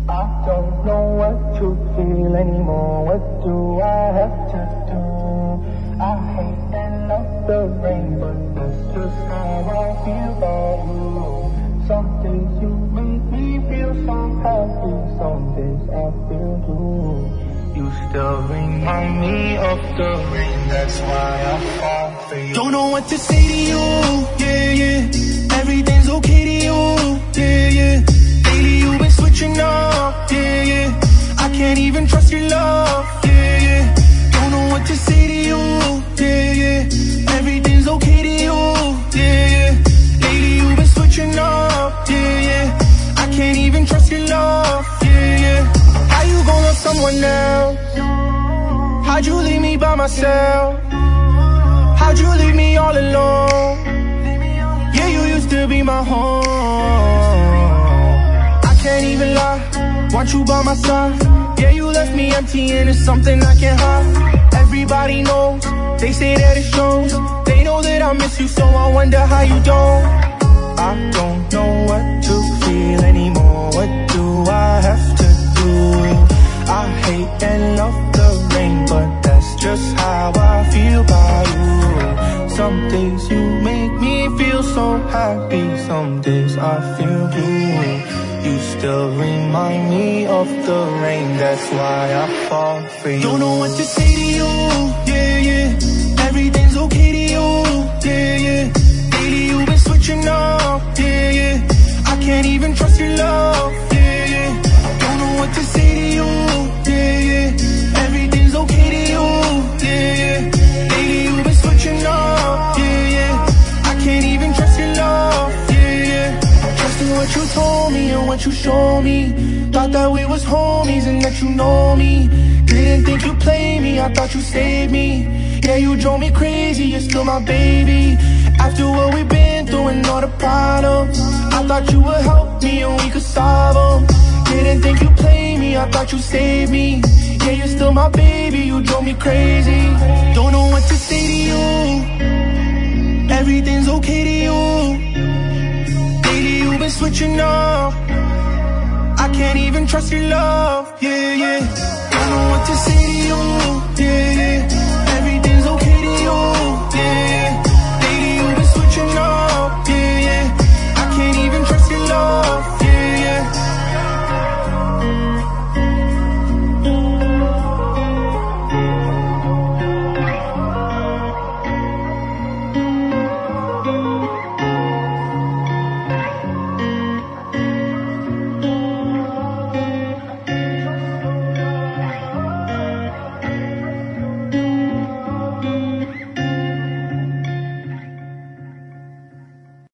I don't know what to feel anymore. What do I have to do? I hate and love the rain, but that's just how I feel about you. Some days you make me feel so happy, some days I feel blue. You still remind me of the rain, that's why I fall for you. Don't know what to say to you, yeah, yeah. Everything's okay to you, yeah, yeah. Lately you've been switching up, yeah, yeah. I can't even trust your love, yeah, yeah. Don't know what to say to you, yeah, yeah. Everything's okay to you, yeah, yeah. Lately you've been switching up, yeah, yeah. I can't even trust your love, yeah, yeah. How you gon' love someone else? How'd you leave me by myself? How'd you leave me all alone? Yeah, you used to be my home. I can't even lie, want you by my side. Yeah, you left me empty and it's something I can't hide. Everybody knows, they say that it shows. They know that I miss you, so I wonder how you don't. I don't know what to feel anymore. What do I have to do? I hate and love the rain, but that's just how I feel about you. Some days you make me feel so happy, some days I feel blue. You still remind me of the rain, that's why I fall for you. Don't know what to say to you, yeah, yeah. Everything's okay to you, yeah, yeah. Lately you've been switching up, yeah, yeah. I can't even trust your love, yeah, yeah. Don't know what to say to you, yeah, yeah. Everything's okay to you, yeah, yeah. Lately you've been switching up, yeah, yeah. I can't even trust your love, yeah, yeah. Trusting what you told me and what you showed me. Thought that we was homies and that you know me. Didn't think you'd play me, I thought you saved me. Yeah, you drove me crazy, you're still my baby. After what we've been through and all the problems, I thought you would help me and we could solve them. Didn't think you'd play me, I thought you saved me. Yeah, you're still my baby, you drove me crazy. Don't know what to say to you. Everything's okay to you. Lately you've been switching up. I can't even trust your love, yeah, yeah. Don't know what to say to you, yeah, yeah.